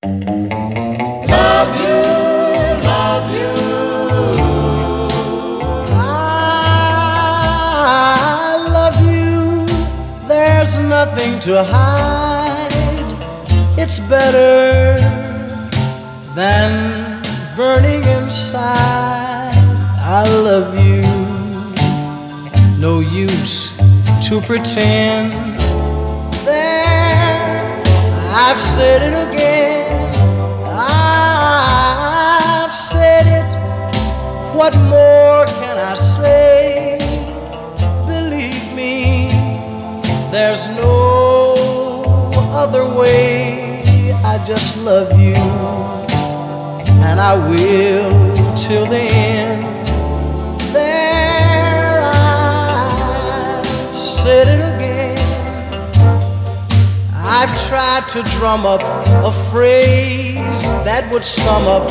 Love you, love you. I love you. There's nothing to hide. It's better than burning inside. I love you. No use to pretend. There, I've said it again. I've said it. What more can I say? Believe me, there's no other way. I just love you, and I will till the end. There, I've said it again. I've tried to drum up a phrase that would sum up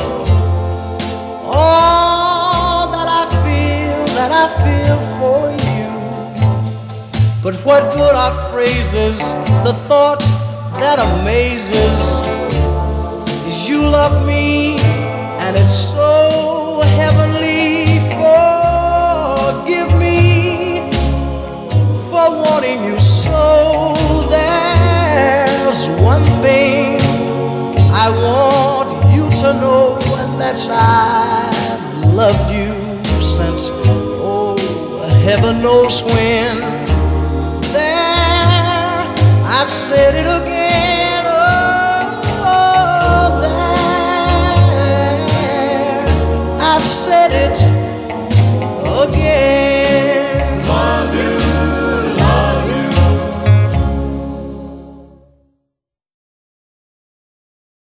all that I feel for you. But what good are phrases? The thought that amazes is you love me, and it's so heavenly. Forgive me for wanting you so. There's one thing I want you to know, and that's I've loved you since, oh, heaven knows when. There, I've said it again. Oh, there, I've said it again.